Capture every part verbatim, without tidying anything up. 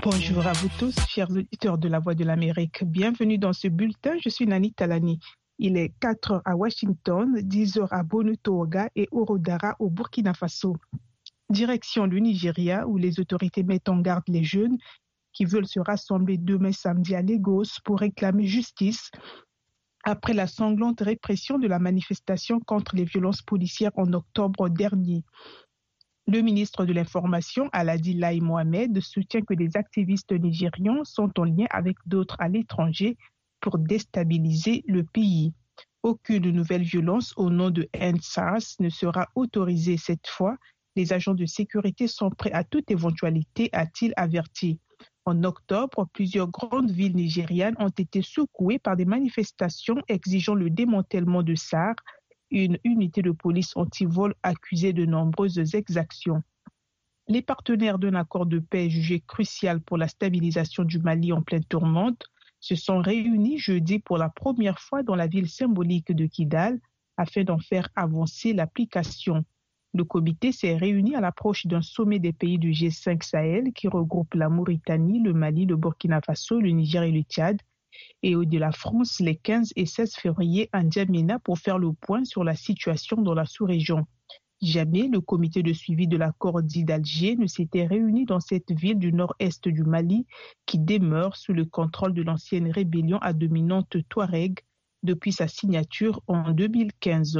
Bonjour à vous tous, chers auditeurs de La Voix de l'Amérique. Bienvenue dans ce bulletin. Je suis Nani Talani. Il est quatre heures à Washington, dix heures à Bonutoga et Orodara au Burkina Faso. Direction le Nigeria, où les autorités mettent en garde les jeunes qui veulent se rassembler demain samedi à Lagos pour réclamer justice après la sanglante répression de la manifestation contre les violences policières en octobre dernier. Le ministre de l'Information, Aladi Lai Mohamed, soutient que les activistes nigérians sont en lien avec d'autres à l'étranger pour déstabiliser le pays. Aucune nouvelle violence au nom de N S A R S ne sera autorisée cette fois. Les agents de sécurité sont prêts à toute éventualité, a-t-il averti. En octobre, plusieurs grandes villes nigérianes ont été secouées par des manifestations exigeant le démantèlement de S A R, une unité de police anti-vol accusée de nombreuses exactions. Les partenaires d'un accord de paix jugé crucial pour la stabilisation du Mali en pleine tourmente se sont réunis jeudi pour la première fois dans la ville symbolique de Kidal afin d'en faire avancer l'application. Le comité s'est réuni à l'approche d'un sommet des pays du G cinq Sahel qui regroupe la Mauritanie, le Mali, le Burkina Faso, le Niger et le Tchad, et de la France les quinze et seize février à N'Djamena pour faire le point sur la situation dans la sous-région. Jamais le comité de suivi de l'accord dit d'Alger ne s'était réuni dans cette ville du nord-est du Mali qui demeure sous le contrôle de l'ancienne rébellion à dominante Touareg depuis sa signature en deux mille quinze.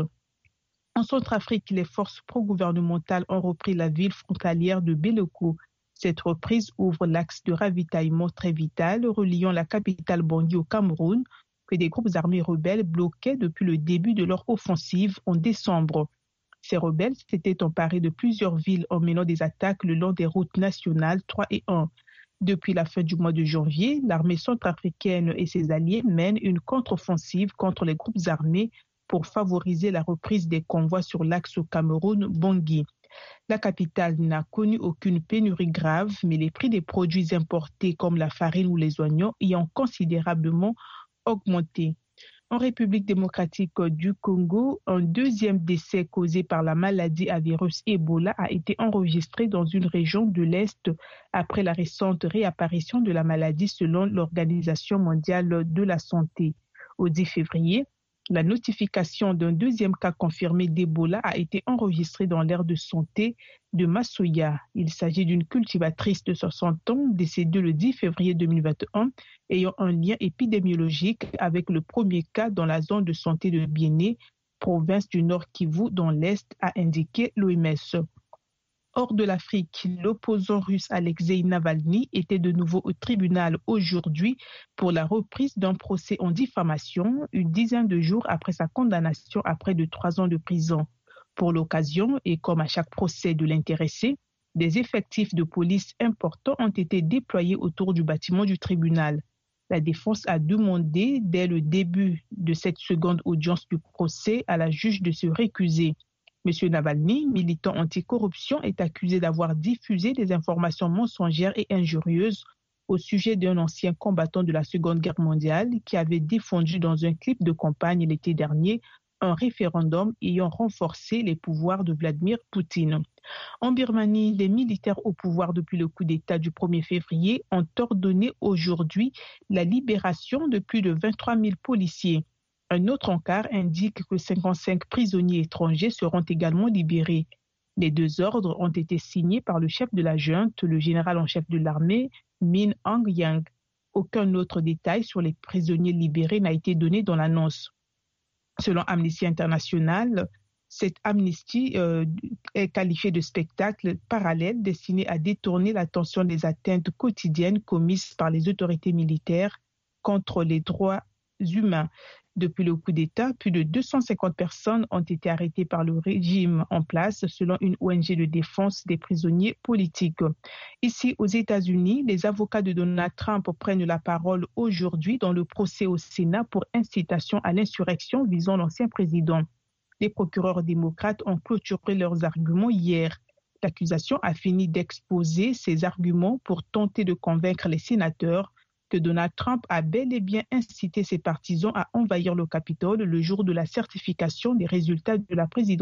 En Centrafrique, les forces pro-gouvernementales ont repris la ville frontalière de Béleko. Cette reprise ouvre l'axe de ravitaillement très vital reliant la capitale Bangui au Cameroun que des groupes armés rebelles bloquaient depuis le début de leur offensive en décembre. Ces rebelles s'étaient emparés de plusieurs villes en menant des attaques le long des routes nationales trois et un. Depuis la fin du mois de janvier, l'armée centrafricaine et ses alliés mènent une contre-offensive contre les groupes armés pour favoriser la reprise des convois sur l'axe au Cameroun-Bangui. La capitale n'a connu aucune pénurie grave, mais les prix des produits importés comme la farine ou les oignons y ont considérablement augmenté. En République démocratique du Congo, un deuxième décès causé par la maladie à virus Ebola a été enregistré dans une région de l'Est après la récente réapparition de la maladie selon l'Organisation mondiale de la santé. Au dix février, la notification d'un deuxième cas confirmé d'Ebola a été enregistrée dans l'aire de santé de Massoya. Il s'agit d'une cultivatrice de soixante ans décédée le dix février deux mille vingt et un ayant un lien épidémiologique avec le premier cas dans la zone de santé de Biéné, province du Nord Kivu dans l'Est, a indiqué l'O M S. Hors de l'Afrique, l'opposant russe Alexei Navalny était de nouveau au tribunal aujourd'hui pour la reprise d'un procès en diffamation, une dizaine de jours après sa condamnation à près de trois ans de prison. Pour l'occasion, et comme à chaque procès de l'intéressé, des effectifs de police importants ont été déployés autour du bâtiment du tribunal. La défense a demandé, dès le début de cette seconde audience du procès, à la juge de se récuser. M. Navalny, militant anticorruption, est accusé d'avoir diffusé des informations mensongères et injurieuses au sujet d'un ancien combattant de la Seconde Guerre mondiale qui avait défendu dans un clip de campagne l'été dernier un référendum ayant renforcé les pouvoirs de Vladimir Poutine. En Birmanie, les militaires au pouvoir depuis le coup d'État du premier février ont ordonné aujourd'hui la libération de plus de vingt-trois mille policiers. Un autre encart indique que cinquante-cinq prisonniers étrangers seront également libérés. Les deux ordres ont été signés par le chef de la junte, le général en chef de l'armée, Min Aung Hlaing. Aucun autre détail sur les prisonniers libérés n'a été donné dans l'annonce. Selon Amnesty International, cette amnistie euh, est qualifiée de spectacle parallèle destiné à détourner l'attention des atteintes quotidiennes commises par les autorités militaires contre les droits humains. Depuis le coup d'État, plus de deux cent cinquante personnes ont été arrêtées par le régime en place, selon une O N G de défense des prisonniers politiques. Ici, aux États-Unis, les avocats de Donald Trump prennent la parole aujourd'hui dans le procès au Sénat pour incitation à l'insurrection visant l'ancien président. Les procureurs démocrates ont clôturé leurs arguments hier. L'accusation a fini d'exposer ses arguments pour tenter de convaincre les sénateurs que Donald Trump a bel et bien incité ses partisans à envahir le Capitole le jour de la certification des résultats de la présidentielle.